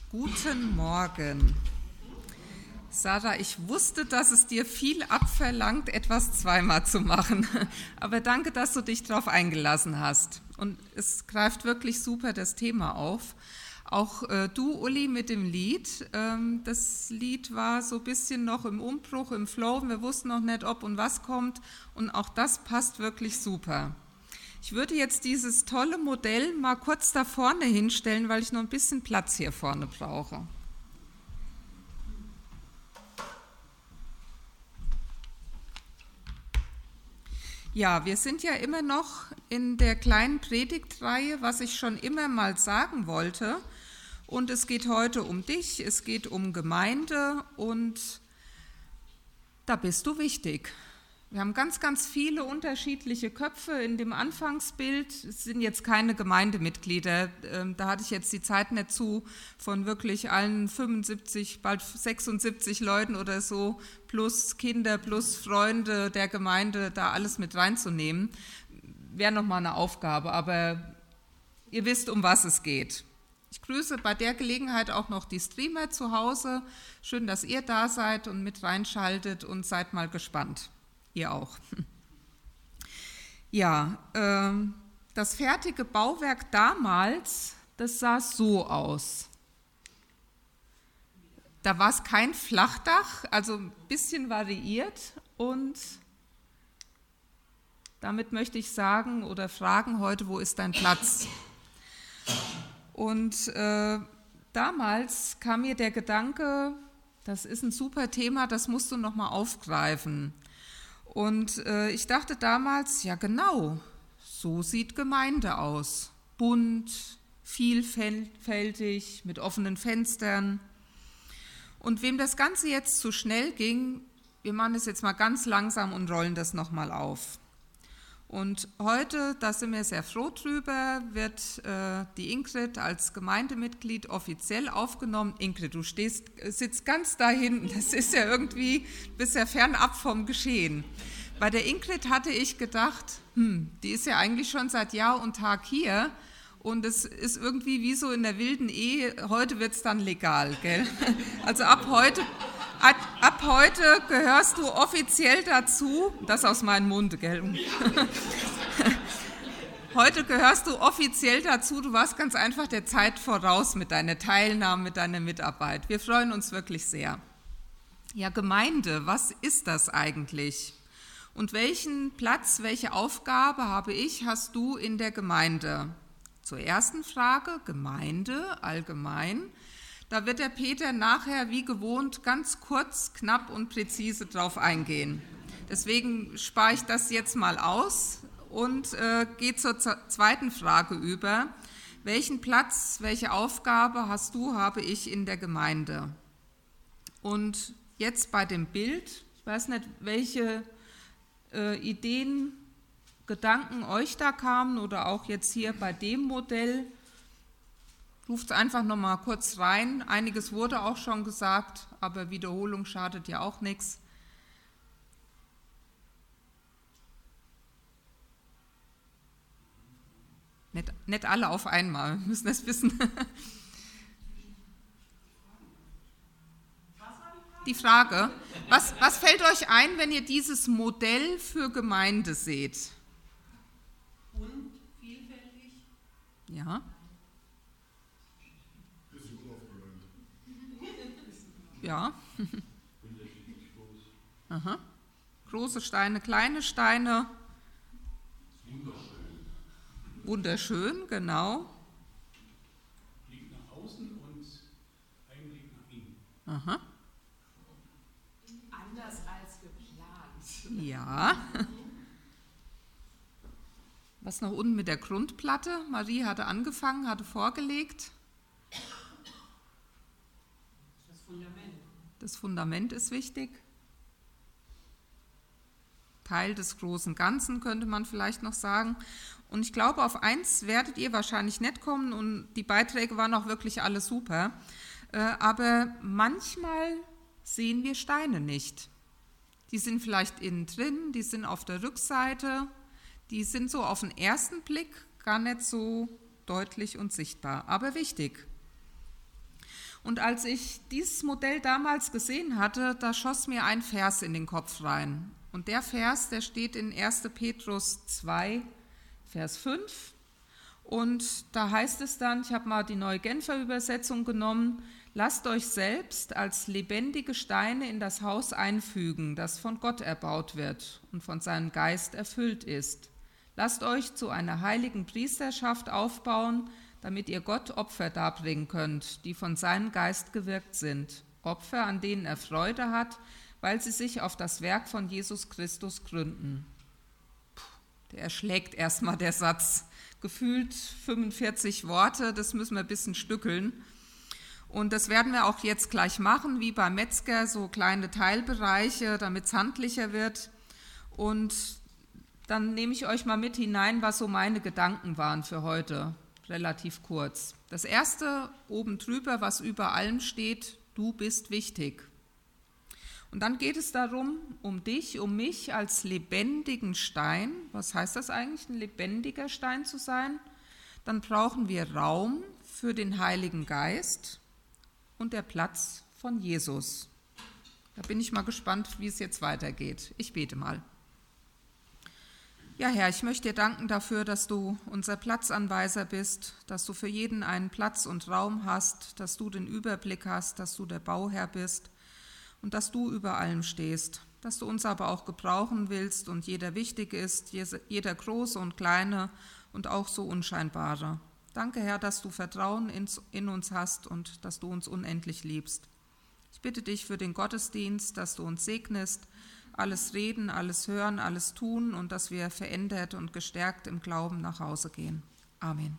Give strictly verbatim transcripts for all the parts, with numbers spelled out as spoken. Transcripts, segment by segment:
Guten Morgen. Sarah, ich wusste, dass es dir viel abverlangt, etwas zweimal zu machen. Aber danke, dass du dich darauf eingelassen hast. Und es greift wirklich super das Thema auf. Auch äh, du, Uli, mit dem Lied. Ähm, das Lied war so ein bisschen noch im Umbruch, im Flow. Wir wussten noch nicht, ob und was kommt. Und auch das passt wirklich super. Ich würde jetzt dieses tolle Modell mal kurz da vorne hinstellen, weil ich noch ein bisschen Platz hier vorne brauche. Ja, wir sind ja immer noch in der kleinen Predigtreihe, was ich schon immer mal sagen wollte. Und es geht heute um dich, es geht um Gemeinde und da bist du wichtig. Wir haben ganz, ganz viele unterschiedliche Köpfe in dem Anfangsbild. Es sind jetzt keine Gemeindemitglieder. Da hatte ich jetzt die Zeit nicht zu, von wirklich allen fünfundsiebzig, bald sechsundsiebzig Leuten oder so, plus Kinder, plus Freunde der Gemeinde, da alles mit reinzunehmen. Wäre nochmal eine Aufgabe, aber ihr wisst, um was es geht. Ich grüße bei der Gelegenheit auch noch die Streamer zu Hause. Schön, dass ihr da seid und mit reinschaltet und seid mal gespannt. Ihr auch. Ja, äh, das fertige Bauwerk damals, das sah so aus. Da war es kein Flachdach, also ein bisschen variiert und damit möchte ich sagen oder fragen heute, wo ist dein Platz? Und äh, damals kam mir der Gedanke, das ist ein super Thema, das musst du nochmal aufgreifen. Und äh, ich dachte damals, ja genau, so sieht Gemeinde aus. Bunt, vielfältig, mit offenen Fenstern. Und wem das Ganze jetzt zu schnell ging, wir machen das jetzt mal ganz langsam und rollen das nochmal auf. Und heute, da sind wir sehr froh drüber, wird äh, die Ingrid als Gemeindemitglied offiziell aufgenommen. Ingrid, du stehst, sitzt ganz da hinten, das ist ja irgendwie, du bist ja fernab vom Geschehen. Bei der Ingrid hatte ich gedacht, hm, die ist ja eigentlich schon seit Jahr und Tag hier und es ist irgendwie wie so in der wilden Ehe, heute wird es dann legal, gell? Also ab heute... Ab, ab heute gehörst du offiziell dazu, das aus meinem Munde, gell? Heute gehörst du offiziell dazu, du warst ganz einfach der Zeit voraus mit deiner Teilnahme, mit deiner Mitarbeit. Wir freuen uns wirklich sehr. Ja, Gemeinde, was ist das eigentlich? Und welchen Platz, welche Aufgabe habe ich, hast du in der Gemeinde? Zur ersten Frage, Gemeinde allgemein. Da wird der Peter nachher wie gewohnt ganz kurz, knapp und präzise drauf eingehen. Deswegen spare ich das jetzt mal aus und äh, gehe zur zweiten Frage über. Welchen Platz, welche Aufgabe hast du, habe ich in der Gemeinde? Und jetzt bei dem Bild, ich weiß nicht, welche äh, Ideen, Gedanken euch da kamen oder auch jetzt hier bei dem Modell. Ruft es einfach nochmal kurz rein. Einiges wurde auch schon gesagt, aber Wiederholung schadet ja auch nichts. Nicht, nicht alle auf einmal, wir müssen das wissen. Die Frage, was, was fällt euch ein, wenn ihr dieses Modell für Gemeinde seht? Und vielfältig? Ja. Ja. Aha. Große Steine, kleine Steine. Wunderschön. Wunderschön, genau. Blick nach außen und ein Blick nach innen. Aha. Anders als geplant. Ja. Was noch unten mit der Grundplatte? Marie hatte angefangen, hatte vorgelegt. Das Fundament. Das Fundament ist wichtig. Teil des großen Ganzen, könnte man vielleicht noch sagen. Und ich glaube, auf eins werdet ihr wahrscheinlich nicht kommen und die Beiträge waren auch wirklich alle super. Aber manchmal sehen wir Steine nicht. Die sind vielleicht innen drin, die sind auf der Rückseite, die sind so auf den ersten Blick gar nicht so deutlich und sichtbar, aber wichtig. Und als ich dieses Modell damals gesehen hatte, da schoss mir ein Vers in den Kopf rein. Und der Vers, der steht in erster Petrus zwei, Vers fünf. Und da heißt es dann, ich habe mal die Neue Genfer Übersetzung genommen, lasst euch selbst als lebendige Steine in das Haus einfügen, das von Gott erbaut wird und von seinem Geist erfüllt ist. Lasst euch zu einer heiligen Priesterschaft aufbauen, damit ihr Gott Opfer darbringen könnt, die von seinem Geist gewirkt sind. Opfer, an denen er Freude hat, weil sie sich auf das Werk von Jesus Christus gründen. Puh, der erschlägt erstmal der Satz. Gefühlt fünfundvierzig Worte, das müssen wir ein bisschen stückeln. Und das werden wir auch jetzt gleich machen, wie beim Metzger, so kleine Teilbereiche, damit es handlicher wird. Und dann nehme ich euch mal mit hinein, was so meine Gedanken waren für heute, relativ kurz. Das erste, oben drüber, was über allem steht, du bist wichtig. Und dann geht es darum, um dich, um mich als lebendigen Stein. Was heißt das eigentlich, ein lebendiger Stein zu sein? Dann brauchen wir Raum für den Heiligen Geist und der Platz von Jesus. Da bin ich mal gespannt, wie es jetzt weitergeht. Ich bete mal. Ja, Herr, ich möchte dir danken dafür, dass du unser Platzanweiser bist, dass du für jeden einen Platz und Raum hast, dass du den Überblick hast, dass du der Bauherr bist und dass du über allem stehst, dass du uns aber auch gebrauchen willst und jeder wichtig ist, jeder große und kleine und auch so unscheinbare. Danke, Herr, dass du Vertrauen in uns hast und dass du uns unendlich liebst. Ich bitte dich für den Gottesdienst, dass du uns segnest, alles reden, alles hören, alles tun und dass wir verändert und gestärkt im Glauben nach Hause gehen. Amen.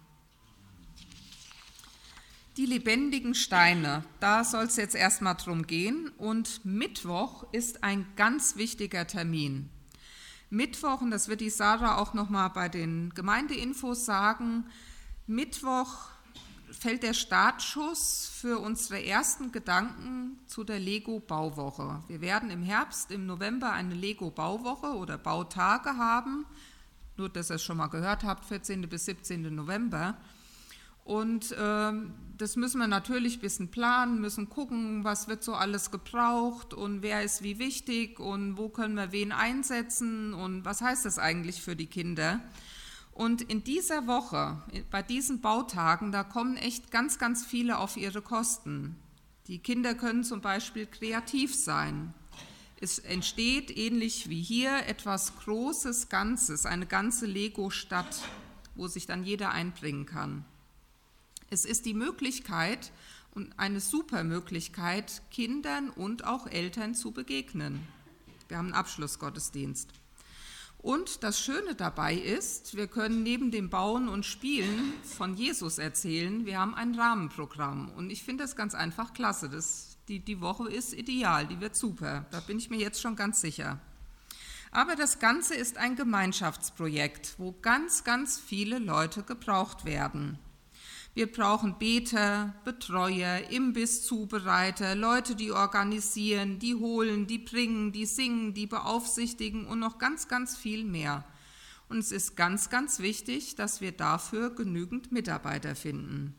Die lebendigen Steine, da soll es jetzt erstmal drum gehen. Und Mittwoch ist ein ganz wichtiger Termin. Mittwoch, und das wird die Sarah auch nochmal bei den Gemeindeinfos sagen, Mittwoch fällt der Startschuss für unsere ersten Gedanken zu der Lego-Bauwoche. Wir werden im Herbst, im November eine Lego-Bauwoche oder Bautage haben. Nur, dass ihr es schon mal gehört habt, vierzehnten bis siebzehnten November. Und äh, das müssen wir natürlich ein bisschen planen, müssen gucken, was wird so alles gebraucht und wer ist wie wichtig und wo können wir wen einsetzen und was heißt das eigentlich für die Kinder. Und in dieser Woche, bei diesen Bautagen, da kommen echt ganz, ganz viele auf ihre Kosten. Die Kinder können zum Beispiel kreativ sein. Es entsteht, ähnlich wie hier, etwas Großes Ganzes, eine ganze Lego-Stadt, wo sich dann jeder einbringen kann. Es ist die Möglichkeit und eine super Möglichkeit, Kindern und auch Eltern zu begegnen. Wir haben einen Abschlussgottesdienst. Und das Schöne dabei ist, wir können neben dem Bauen und Spielen von Jesus erzählen. Wir haben ein Rahmenprogramm und ich finde das ganz einfach klasse. Das, die, die Woche ist ideal, die wird super, da bin ich mir jetzt schon ganz sicher. Aber das Ganze ist ein Gemeinschaftsprojekt, wo ganz, ganz viele Leute gebraucht werden. Wir brauchen Beter, Betreuer, Imbisszubereiter, Leute, die organisieren, die holen, die bringen, die singen, die beaufsichtigen und noch ganz, ganz viel mehr. Und es ist ganz, ganz wichtig, dass wir dafür genügend Mitarbeiter finden.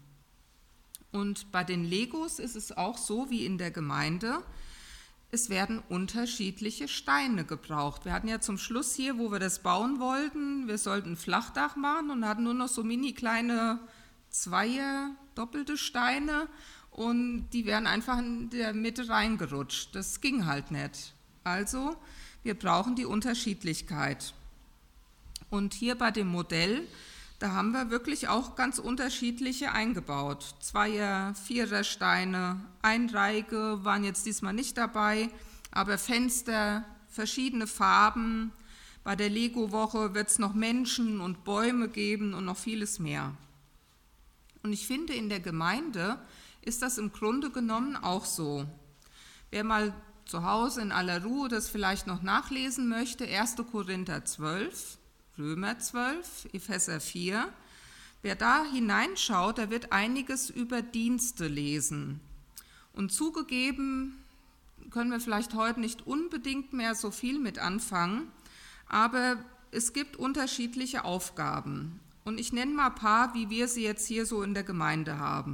Und bei den Legos ist es auch so wie in der Gemeinde, es werden unterschiedliche Steine gebraucht. Wir hatten ja zum Schluss hier, wo wir das bauen wollten, wir sollten ein Flachdach machen und hatten nur noch so mini kleine Zweier, doppelte Steine und die wären einfach in der Mitte reingerutscht. Das ging halt nicht. Also, wir brauchen die Unterschiedlichkeit. Und hier bei dem Modell, da haben wir wirklich auch ganz unterschiedliche eingebaut. Zweier, Vierer Steine, Einreihige waren jetzt diesmal nicht dabei, aber Fenster, verschiedene Farben. Bei der Lego-Woche wird es noch Menschen und Bäume geben und noch vieles mehr. Und ich finde, in der Gemeinde ist das im Grunde genommen auch so. Wer mal zu Hause in aller Ruhe das vielleicht noch nachlesen möchte, erster Korinther zwölf, Römer zwölf, Epheser vier, wer da hineinschaut, der wird einiges über Dienste lesen. Und zugegeben können wir vielleicht heute nicht unbedingt mehr so viel mit anfangen, aber es gibt unterschiedliche Aufgaben. Und ich nenne mal ein paar, wie wir sie jetzt hier so in der Gemeinde haben.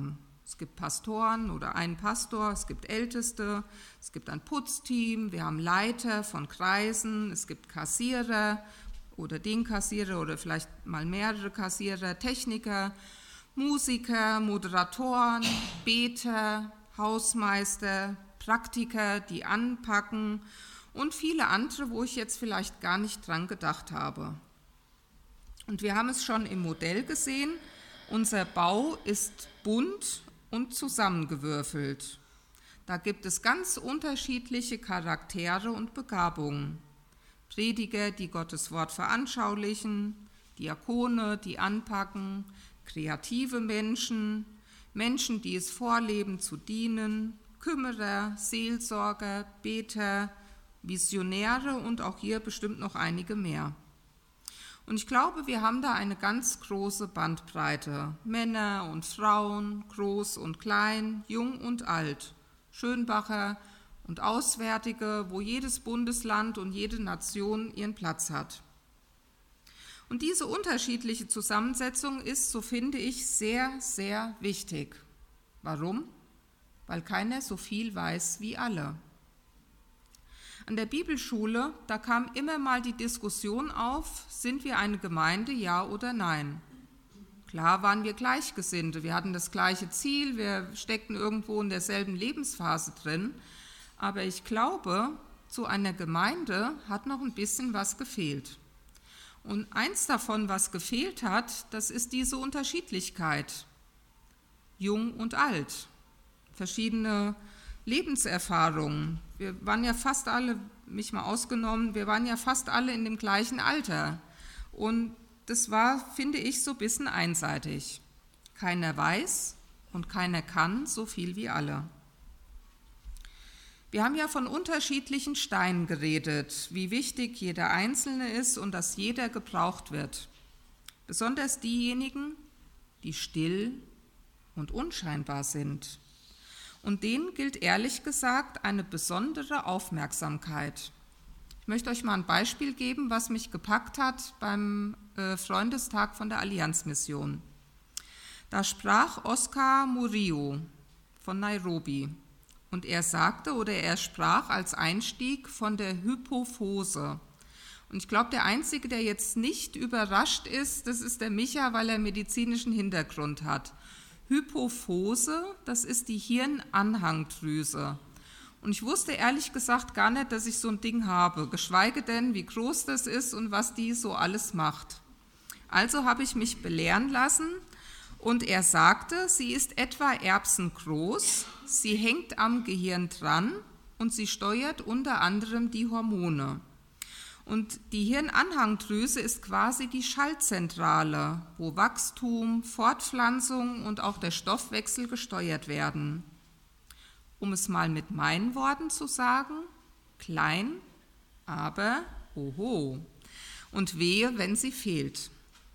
Es gibt Pastoren oder einen Pastor, es gibt Älteste, es gibt ein Putzteam, wir haben Leiter von Kreisen, es gibt Kassierer oder den Kassierer oder vielleicht mal mehrere Kassierer, Techniker, Musiker, Moderatoren, Beter, Hausmeister, Praktiker, die anpacken und viele andere, wo ich jetzt vielleicht gar nicht dran gedacht habe. Und wir haben es schon im Modell gesehen, unser Bau ist bunt und zusammengewürfelt. Da gibt es ganz unterschiedliche Charaktere und Begabungen. Prediger, die Gottes Wort veranschaulichen, Diakone, die anpacken, kreative Menschen, Menschen, die es vorleben zu dienen, Kümmerer, Seelsorger, Beter, Visionäre und auch hier bestimmt noch einige mehr. Und ich glaube, wir haben da eine ganz große Bandbreite. Männer und Frauen, groß und klein, jung und alt, Schönbacher und Auswärtige, wo jedes Bundesland und jede Nation ihren Platz hat. Und diese unterschiedliche Zusammensetzung ist, so finde ich, sehr, sehr wichtig. Warum? Weil keiner so viel weiß wie alle. An der Bibelschule, da kam immer mal die Diskussion auf, sind wir eine Gemeinde, ja oder nein? Klar waren wir Gleichgesinnte, wir hatten das gleiche Ziel, wir steckten irgendwo in derselben Lebensphase drin, aber ich glaube, zu einer Gemeinde hat noch ein bisschen was gefehlt. Und eins davon, was gefehlt hat, das ist diese Unterschiedlichkeit, jung und alt, verschiedene Lebenserfahrungen. Wir waren ja fast alle, mich mal ausgenommen, wir waren ja fast alle in dem gleichen Alter. Und das war, finde ich, so ein bisschen einseitig. Keiner weiß und keiner kann so viel wie alle. Wir haben ja von unterschiedlichen Steinen geredet, wie wichtig jeder Einzelne ist und dass jeder gebraucht wird. Besonders diejenigen, die still und unscheinbar sind. Und denen gilt ehrlich gesagt eine besondere Aufmerksamkeit. Ich möchte euch mal ein Beispiel geben, was mich gepackt hat beim Freundestag von der Allianzmission. Da sprach Oscar Murillo von Nairobi und er sagte oder er sprach als Einstieg von der Hypophose. Und ich glaube, der Einzige, der jetzt nicht überrascht ist, das ist der Micha, weil er medizinischen Hintergrund hat. Hypophose, das ist die Hirnanhangdrüse. Und ich wusste ehrlich gesagt gar nicht, dass ich so ein Ding habe, geschweige denn, wie groß das ist und was die so alles macht. Also habe ich mich belehren lassen und er sagte, sie ist etwa erbsengroß, sie hängt am Gehirn dran und sie steuert unter anderem die Hormone. Und die Hirnanhangdrüse ist quasi die Schaltzentrale, wo Wachstum, Fortpflanzung und auch der Stoffwechsel gesteuert werden. Um es mal mit meinen Worten zu sagen, klein, aber oho, und wehe, wenn sie fehlt.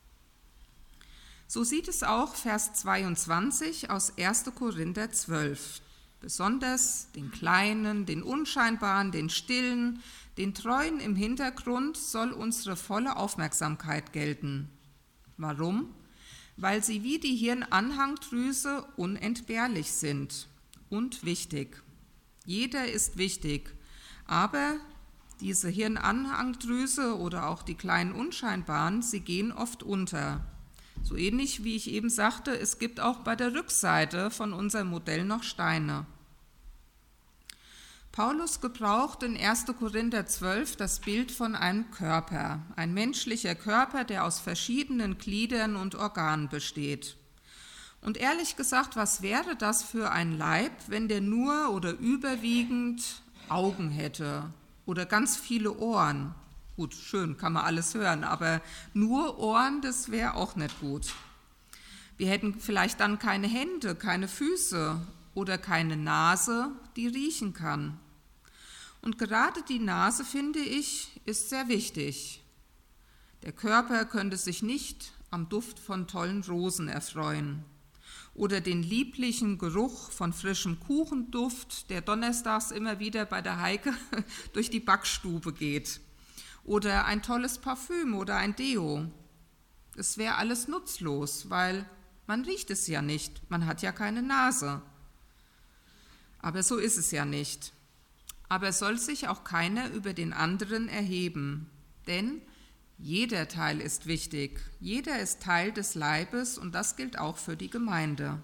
So sieht es auch Vers zweiundzwanzig aus erster Korinther zwölf. Besonders den Kleinen, den Unscheinbaren, den Stillen, den Treuen im Hintergrund soll unsere volle Aufmerksamkeit gelten. Warum? Weil sie wie die Hirnanhangdrüse unentbehrlich sind und wichtig. Jeder ist wichtig, aber diese Hirnanhangdrüse oder auch die kleinen Unscheinbaren, sie gehen oft unter. So ähnlich wie ich eben sagte, es gibt auch bei der Rückseite von unserem Modell noch Steine. Paulus gebraucht in erster Korinther zwölf das Bild von einem Körper, ein menschlicher Körper, der aus verschiedenen Gliedern und Organen besteht. Und ehrlich gesagt, was wäre das für ein Leib, wenn der nur oder überwiegend Augen hätte oder ganz viele Ohren? Gut, schön, kann man alles hören, aber nur Ohren, das wäre auch nicht gut. Wir hätten vielleicht dann keine Hände, keine Füße oder keine Nase, die riechen kann. Und gerade die Nase, finde ich, ist sehr wichtig. Der Körper könnte sich nicht am Duft von tollen Rosen erfreuen oder den lieblichen Geruch von frischem Kuchenduft, der donnerstags immer wieder bei der Heike durch die Backstube geht, oder ein tolles Parfüm oder ein Deo. Es wäre alles nutzlos, weil Man riecht es ja nicht, man hat ja keine Nase. Aber so ist es ja nicht. Aber es soll sich auch keiner über den anderen erheben, denn jeder Teil ist wichtig, jeder ist Teil des Leibes und das gilt auch für die Gemeinde.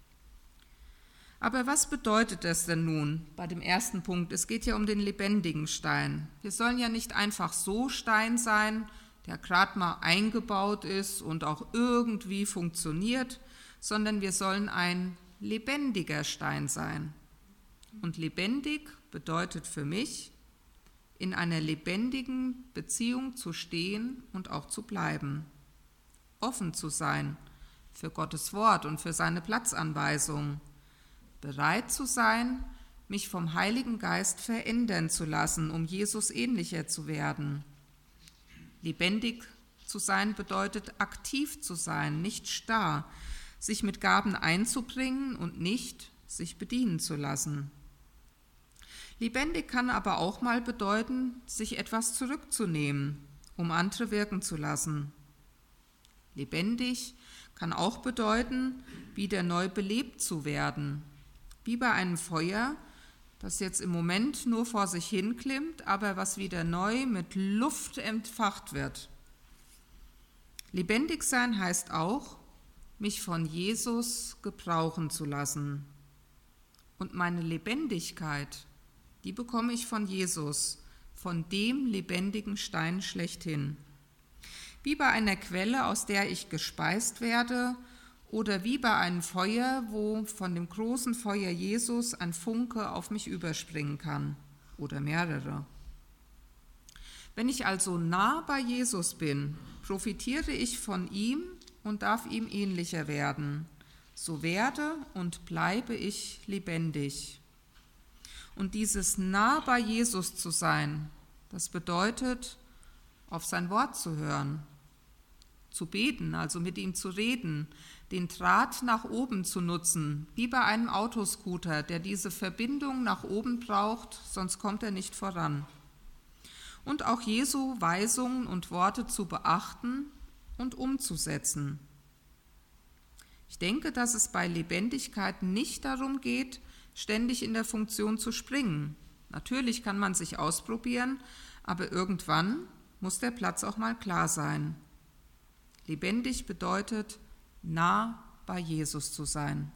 Aber was bedeutet das denn nun bei dem ersten Punkt? Es geht ja um den lebendigen Stein. Wir sollen ja nicht einfach so Stein sein, der gerade mal eingebaut ist und auch irgendwie funktioniert, sondern wir sollen ein lebendiger Stein sein. Und lebendig bedeutet für mich, in einer lebendigen Beziehung zu stehen und auch zu bleiben. Offen zu sein für Gottes Wort und für seine Platzanweisung. Bereit zu sein, mich vom Heiligen Geist verändern zu lassen, um Jesus ähnlicher zu werden. Lebendig zu sein bedeutet aktiv zu sein, nicht starr, sich mit Gaben einzubringen und nicht sich bedienen zu lassen. Lebendig kann aber auch mal bedeuten, sich etwas zurückzunehmen, um andere wirken zu lassen. Lebendig kann auch bedeuten, wieder neu belebt zu werden, wie bei einem Feuer, das jetzt im Moment nur vor sich hin klimmt, aber was wieder neu mit Luft entfacht wird. Lebendig sein heißt auch, mich von Jesus gebrauchen zu lassen. Und meine Lebendigkeit, die bekomme ich von Jesus, von dem lebendigen Stein schlechthin. Wie bei einer Quelle, aus der ich gespeist werde, oder wie bei einem Feuer, wo von dem großen Feuer Jesus ein Funke auf mich überspringen kann, oder mehrere. Wenn ich also nah bei Jesus bin, profitiere ich von ihm und darf ihm ähnlicher werden. So werde und bleibe ich lebendig. Und dieses nah bei Jesus zu sein, das bedeutet, auf sein Wort zu hören, zu beten, also mit ihm zu reden, den Draht nach oben zu nutzen, wie bei einem Autoscooter, der diese Verbindung nach oben braucht, sonst kommt er nicht voran. Und auch Jesu Weisungen und Worte zu beachten und umzusetzen. Ich denke, dass es bei Lebendigkeit nicht darum geht, ständig in der Funktion zu springen. Natürlich kann man sich ausprobieren, aber irgendwann muss der Platz auch mal klar sein. Lebendig bedeutet, nah bei Jesus zu sein.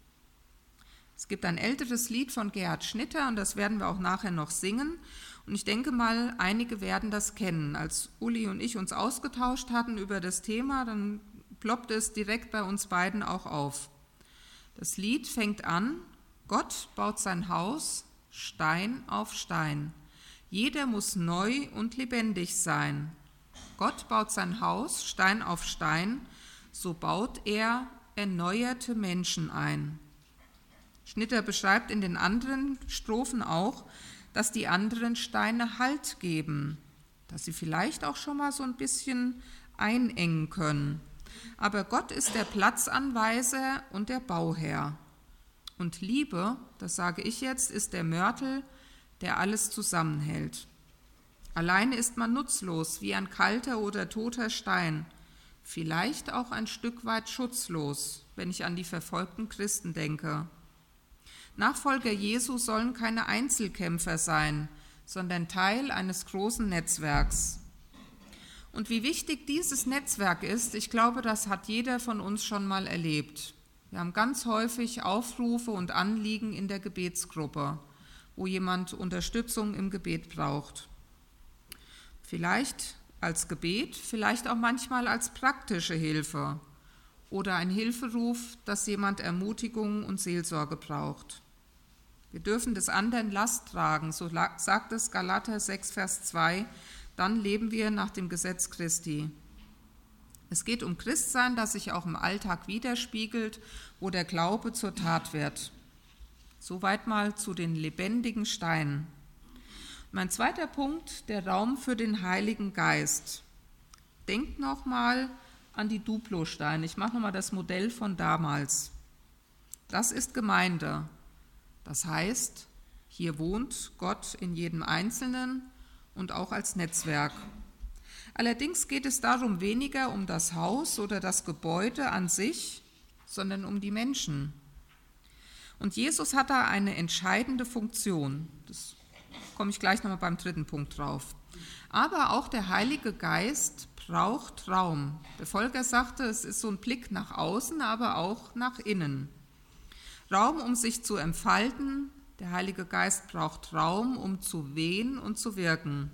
Es gibt ein älteres Lied von Gerhard Schnitter und das werden wir auch nachher noch singen. Und ich denke mal, einige werden das kennen. Als Uli und ich uns ausgetauscht hatten über das Thema, dann ploppte es direkt bei uns beiden auch auf. Das Lied fängt an: Gott baut sein Haus Stein auf Stein. Jeder muss neu und lebendig sein. Gott baut sein Haus Stein auf Stein, so baut er erneuerte Menschen ein. Schnitter beschreibt in den anderen Strophen auch, dass die anderen Steine Halt geben, dass sie vielleicht auch schon mal so ein bisschen einengen können. Aber Gott ist der Platzanweiser und der Bauherr. Und Liebe, das sage ich jetzt, ist der Mörtel, der alles zusammenhält. Alleine ist man nutzlos, wie ein kalter oder toter Stein, vielleicht auch ein Stück weit schutzlos, wenn ich an die verfolgten Christen denke. Nachfolger Jesu sollen keine Einzelkämpfer sein, sondern Teil eines großen Netzwerks. Und wie wichtig dieses Netzwerk ist, ich glaube, das hat jeder von uns schon mal erlebt. Wir haben ganz häufig Aufrufe und Anliegen in der Gebetsgruppe, wo jemand Unterstützung im Gebet braucht. Vielleicht als Gebet, vielleicht auch manchmal als praktische Hilfe oder ein Hilferuf, dass jemand Ermutigung und Seelsorge braucht. Wir dürfen des anderen Last tragen, so sagt es Galater sechs, Vers zwei, dann leben wir nach dem Gesetz Christi. Es geht um Christsein, das sich auch im Alltag widerspiegelt, wo der Glaube zur Tat wird. Soweit mal zu den lebendigen Steinen. Mein zweiter Punkt, der Raum für den Heiligen Geist. Denkt nochmal an die Duplo-Steine. Ich mache nochmal das Modell von damals. Das ist Gemeinde. Das heißt, hier wohnt Gott in jedem Einzelnen und auch als Netzwerk. Allerdings geht es darum weniger um das Haus oder das Gebäude an sich, sondern um die Menschen. Und Jesus hat da eine entscheidende Funktion. Das komme ich gleich nochmal beim dritten Punkt drauf. Aber auch der Heilige Geist braucht Raum. Der Volker sagte, es ist so ein Blick nach außen, aber auch nach innen. Raum, um sich zu entfalten. Der Heilige Geist braucht Raum, um zu wehen und zu wirken.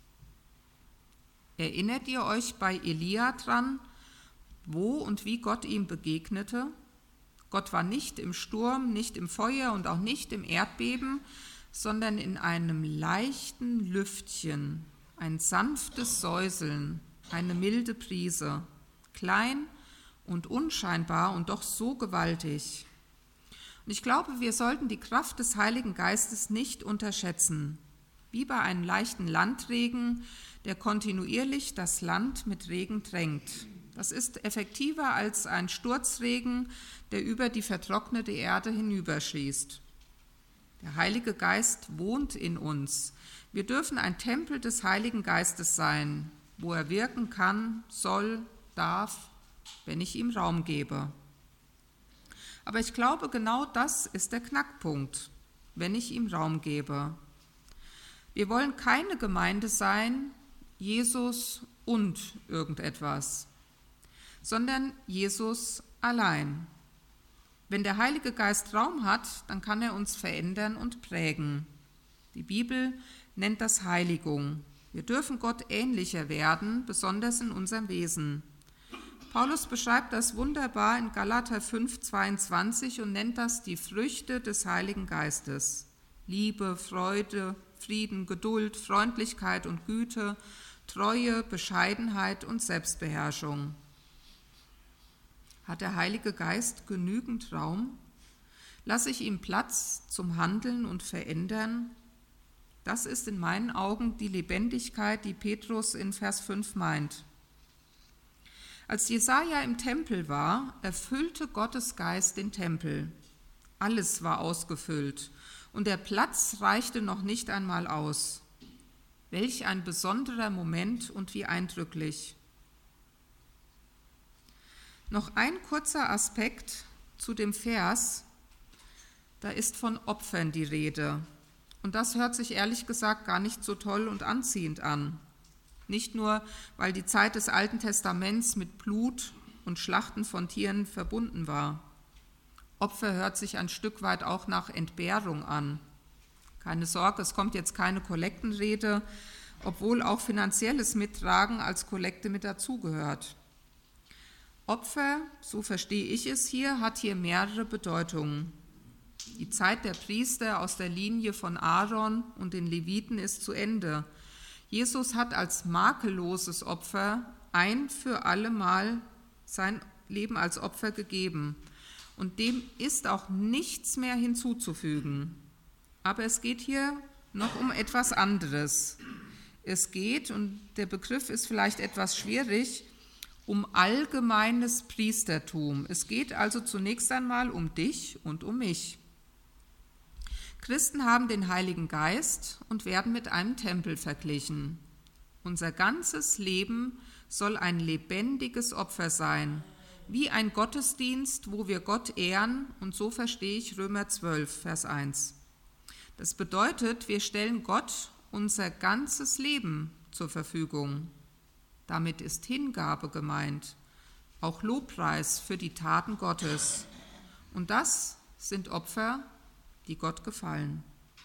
Erinnert ihr euch bei Elia dran, wo und wie Gott ihm begegnete? Gott war nicht im Sturm, nicht im Feuer und auch nicht im Erdbeben, sondern in einem leichten Lüftchen, ein sanftes Säuseln, eine milde Brise, klein und unscheinbar und doch so gewaltig. Und ich glaube, wir sollten die Kraft des Heiligen Geistes nicht unterschätzen, wie bei einem leichten Landregen, der kontinuierlich das Land mit Regen tränkt. Das ist effektiver als ein Sturzregen, der über die vertrocknete Erde hinüberschießt. Der Heilige Geist wohnt in uns. Wir dürfen ein Tempel des Heiligen Geistes sein, wo er wirken kann, soll, darf, wenn ich ihm Raum gebe. Aber ich glaube, genau das ist der Knackpunkt, wenn ich ihm Raum gebe. Wir wollen keine Gemeinde sein, Jesus und irgendetwas, sondern Jesus allein. Wenn der Heilige Geist Raum hat, dann kann er uns verändern und prägen. Die Bibel nennt das Heiligung. Wir dürfen Gott ähnlicher werden, besonders in unserem Wesen. Paulus beschreibt das wunderbar in Galater fünf, zweiundzwanzig und nennt das die Früchte des Heiligen Geistes. Liebe, Freude, Frieden, Geduld, Freundlichkeit und Güte, Treue, Bescheidenheit und Selbstbeherrschung. Hat der Heilige Geist genügend Raum? Lasse ich ihm Platz zum Handeln und Verändern? Das ist in meinen Augen die Lebendigkeit, die Petrus in Vers fünf meint. Als Jesaja im Tempel war, erfüllte Gottes Geist den Tempel. Alles war ausgefüllt und der Platz reichte noch nicht einmal aus. Welch ein besonderer Moment und wie eindrücklich. Noch ein kurzer Aspekt zu dem Vers, da ist von Opfern die Rede. Und das hört sich ehrlich gesagt gar nicht so toll und anziehend an. Nicht nur, weil die Zeit des Alten Testaments mit Blut und Schlachten von Tieren verbunden war. Opfer hört sich ein Stück weit auch nach Entbehrung an. Keine Sorge, es kommt jetzt keine Kollektenrede, obwohl auch finanzielles Mittragen als Kollekte mit dazugehört. Opfer, so verstehe ich es hier, hat hier mehrere Bedeutungen. Die Zeit der Priester aus der Linie von Aaron und den Leviten ist zu Ende. Jesus hat als makelloses Opfer ein für alle Mal sein Leben als Opfer gegeben. Und dem ist auch nichts mehr hinzuzufügen. Aber es geht hier noch um etwas anderes. Es geht, und der Begriff ist vielleicht etwas schwierig, um allgemeines Priestertum. Es geht also zunächst einmal um dich und um mich. Christen haben den Heiligen Geist und werden mit einem Tempel verglichen. Unser ganzes Leben soll ein lebendiges Opfer sein, wie ein Gottesdienst, wo wir Gott ehren, und so verstehe ich Römer zwölf, Vers eins. Das bedeutet, wir stellen Gott unser ganzes Leben zur Verfügung. Damit ist Hingabe gemeint, auch Lobpreis für die Taten Gottes. Und das sind Opfer, die Gott gefallen.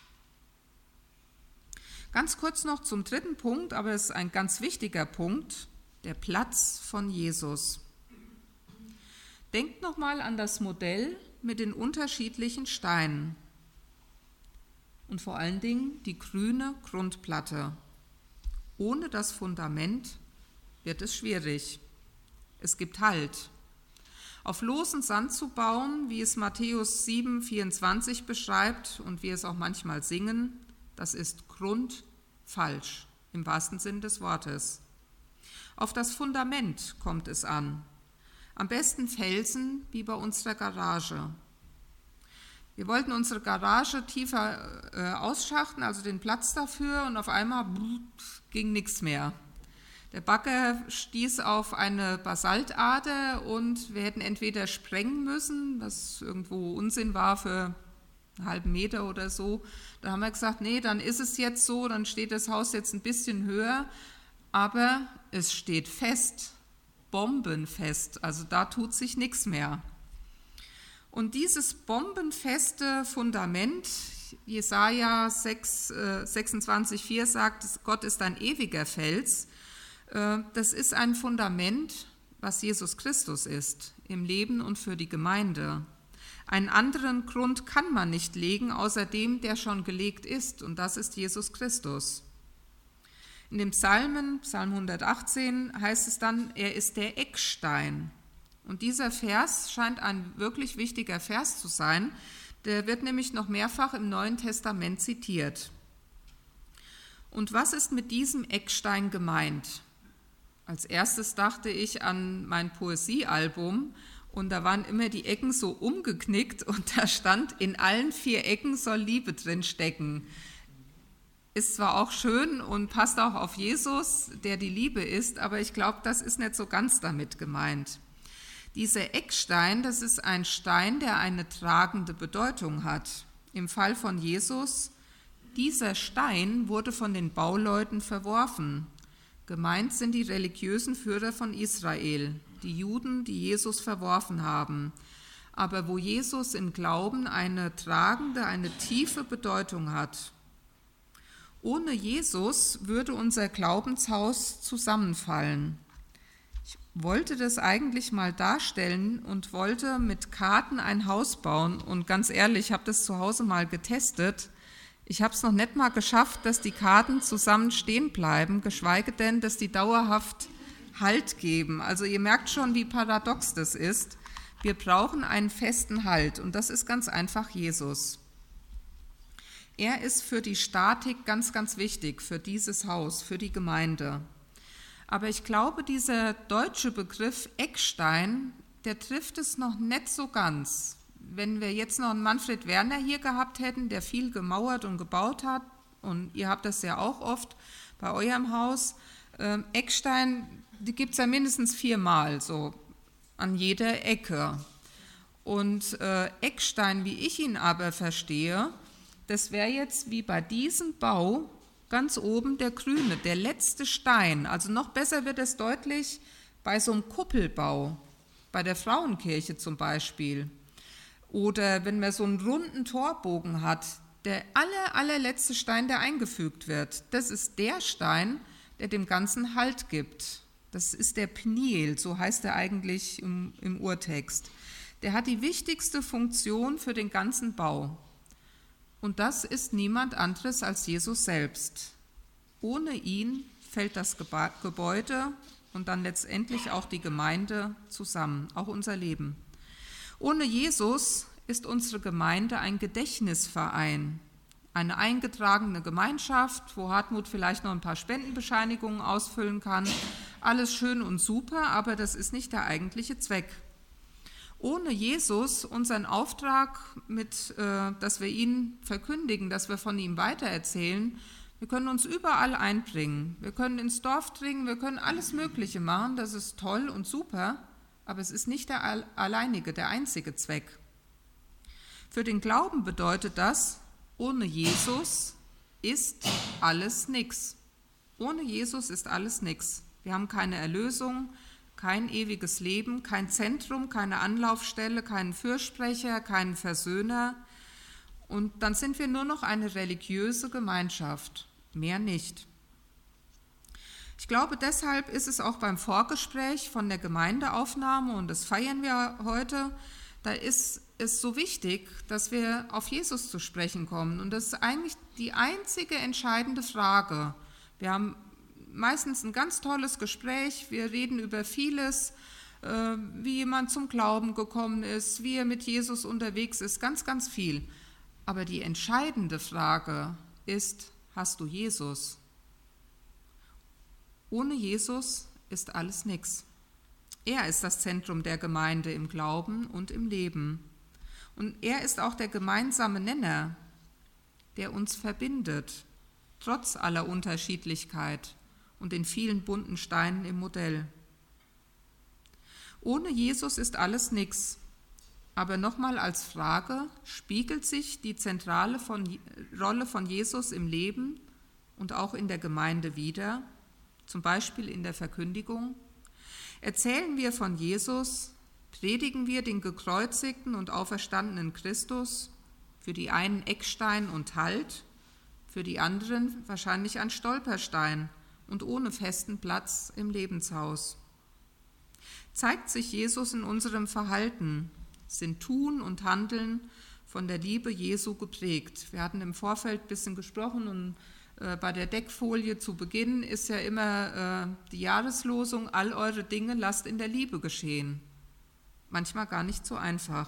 Ganz kurz noch zum dritten Punkt, aber es ist ein ganz wichtiger Punkt, der Platz von Jesus. Denkt nochmal an das Modell mit den unterschiedlichen Steinen und vor allen Dingen die grüne Grundplatte. Ohne das Fundament wird es schwierig. Es gibt Halt. Auf losen Sand zu bauen, wie es Matthäus sieben, vierundzwanzig beschreibt und wir es auch manchmal singen, das ist grundfalsch, im wahrsten Sinn des Wortes. Auf das Fundament kommt es an. Am besten Felsen wie bei unserer Garage. Wir wollten unsere Garage tiefer äh, ausschachten, also den Platz dafür, und auf einmal brrr, ging nichts mehr. Der Bagger stieß auf eine Basaltader und wir hätten entweder sprengen müssen, was irgendwo Unsinn war für einen halben Meter oder so. Da haben wir gesagt, nee, dann ist es jetzt so, dann steht das Haus jetzt ein bisschen höher, aber es steht fest, bombenfest, also da tut sich nichts mehr. Und dieses bombenfeste Fundament, Jesaja sechs, äh, sechsundzwanzig vier sagt, Gott ist ein ewiger Fels, äh, das ist ein Fundament, was Jesus Christus ist, im Leben und für die Gemeinde. Einen anderen Grund kann man nicht legen, außer dem, der schon gelegt ist, und das ist Jesus Christus. In dem Psalmen, Psalm hundertachtzehn, heißt es dann, er ist der Eckstein. Und dieser Vers scheint ein wirklich wichtiger Vers zu sein. Der wird nämlich noch mehrfach im Neuen Testament zitiert. Und was ist mit diesem Eckstein gemeint? Als erstes dachte ich an mein Poesiealbum und da waren immer die Ecken so umgeknickt und da stand, in allen vier Ecken soll Liebe drin stecken. Ist zwar auch schön und passt auch auf Jesus, der die Liebe ist, aber ich glaube, das ist nicht so ganz damit gemeint. Dieser Eckstein, das ist ein Stein, der eine tragende Bedeutung hat. Im Fall von Jesus, dieser Stein wurde von den Bauleuten verworfen. Gemeint sind die religiösen Führer von Israel, die Juden, die Jesus verworfen haben. Aber wo Jesus im Glauben eine tragende, eine tiefe Bedeutung hat. Ohne Jesus würde unser Glaubenshaus zusammenfallen. Ich wollte das eigentlich mal darstellen und wollte mit Karten ein Haus bauen. Und ganz ehrlich, ich habe das zu Hause mal getestet. Ich habe es noch nicht mal geschafft, dass die Karten zusammen stehen bleiben, geschweige denn, dass die dauerhaft Halt geben. Also ihr merkt schon, wie paradox das ist. Wir brauchen einen festen Halt und das ist ganz einfach Jesus. Er ist für die Statik ganz, ganz wichtig, für dieses Haus, für die Gemeinde. Aber ich glaube, dieser deutsche Begriff Eckstein, der trifft es noch nicht so ganz. Wenn wir jetzt noch einen Manfred Werner hier gehabt hätten, der viel gemauert und gebaut hat, und ihr habt das ja auch oft bei eurem Haus, äh, Eckstein, die gibt es ja mindestens viermal, so an jeder Ecke. Und äh, Eckstein, wie ich ihn aber verstehe, das wäre jetzt wie bei diesem Bau ganz oben der grüne, der letzte Stein. Also noch besser wird es deutlich bei so einem Kuppelbau, bei der Frauenkirche zum Beispiel. Oder wenn man so einen runden Torbogen hat, der aller, allerletzte Stein, der eingefügt wird, das ist der Stein, der dem Ganzen Halt gibt. Das ist der Pniel, so heißt er eigentlich im, im Urtext. Der hat die wichtigste Funktion für den ganzen Bau. Und das ist niemand anderes als Jesus selbst. Ohne ihn fällt das Gebäude und dann letztendlich auch die Gemeinde zusammen, auch unser Leben. Ohne Jesus ist unsere Gemeinde ein Gedächtnisverein, eine eingetragene Gemeinschaft, wo Hartmut vielleicht noch ein paar Spendenbescheinigungen ausfüllen kann. Alles schön und super, aber das ist nicht der eigentliche Zweck. Ohne Jesus, unseren Auftrag, mit, äh, dass wir ihn verkündigen, dass wir von ihm weitererzählen, wir können uns überall einbringen. Wir können ins Dorf dringen, wir können alles Mögliche machen, das ist toll und super, aber es ist nicht der alleinige, der einzige Zweck. Für den Glauben bedeutet das, ohne Jesus ist alles nichts. Ohne Jesus ist alles nichts. Wir haben keine Erlösung, kein ewiges Leben, kein Zentrum, keine Anlaufstelle, keinen Fürsprecher, keinen Versöhner. Und dann sind wir nur noch eine religiöse Gemeinschaft, mehr nicht. Ich glaube, deshalb ist es auch beim Vorgespräch von der Gemeindeaufnahme, und das feiern wir heute, da ist es so wichtig, dass wir auf Jesus zu sprechen kommen. Und das ist eigentlich die einzige entscheidende Frage. Wir haben meistens ein ganz tolles Gespräch, wir reden über vieles, äh, wie jemand zum Glauben gekommen ist, wie er mit Jesus unterwegs ist, ganz, ganz viel. Aber die entscheidende Frage ist, hast du Jesus? Ohne Jesus ist alles nichts. Er ist das Zentrum der Gemeinde im Glauben und im Leben. Und er ist auch der gemeinsame Nenner, der uns verbindet, trotz aller Unterschiedlichkeit. und den vielen bunten Steinen im Modell. Ohne Jesus ist alles nix. Aber nochmal als Frage, spiegelt sich die zentrale von, Rolle von Jesus im Leben und auch in der Gemeinde wider, zum Beispiel in der Verkündigung? Erzählen wir von Jesus, predigen wir den gekreuzigten und auferstandenen Christus, für die einen Eckstein und Halt, für die anderen wahrscheinlich ein Stolperstein und ohne festen Platz im Lebenshaus. Zeigt sich Jesus in unserem Verhalten? Sind Tun und Handeln von der Liebe Jesu geprägt? Wir hatten im Vorfeld ein bisschen gesprochen und äh, bei der Deckfolie zu Beginn ist ja immer äh, die Jahreslosung, all eure Dinge lasst in der Liebe geschehen. Manchmal gar nicht so einfach.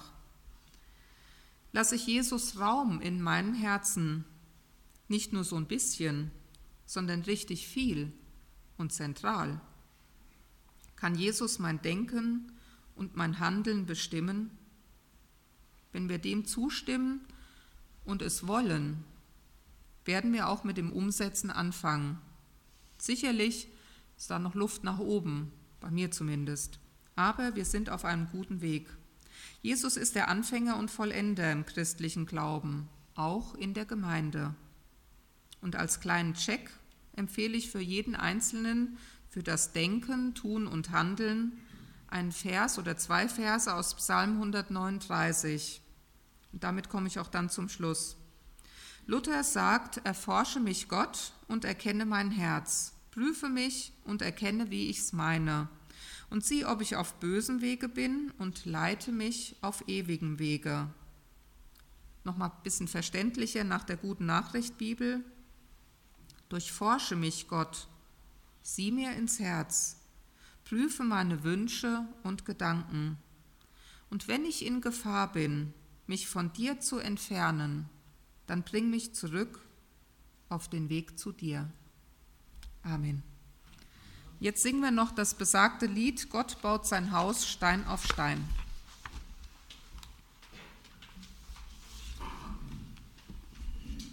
Lasse ich Jesus Raum in meinem Herzen, nicht nur so ein bisschen, sondern richtig viel und zentral? Kann Jesus mein Denken und mein Handeln bestimmen? Wenn wir dem zustimmen und es wollen, werden wir auch mit dem Umsetzen anfangen. Sicherlich ist da noch Luft nach oben, bei mir zumindest. Aber wir sind auf einem guten Weg. Jesus ist der Anfänger und Vollender im christlichen Glauben, auch in der Gemeinde. Und als kleinen Check empfehle ich für jeden Einzelnen, für das Denken, Tun und Handeln, einen Vers oder zwei Verse aus Psalm hundertneununddreißig. Und damit komme ich auch dann zum Schluss. Luther sagt, erforsche mich Gott und erkenne mein Herz, prüfe mich und erkenne, wie ich's meine, und sieh, ob ich auf bösem Wege bin und leite mich auf ewigem Wege. Nochmal ein bisschen verständlicher nach der Guten Nachricht Bibel. Durchforsche mich, Gott, sieh mir ins Herz, prüfe meine Wünsche und Gedanken. Und wenn ich in Gefahr bin, mich von dir zu entfernen, dann bring mich zurück auf den Weg zu dir. Amen. Jetzt singen wir noch das besagte Lied, Gott baut sein Haus Stein auf Stein.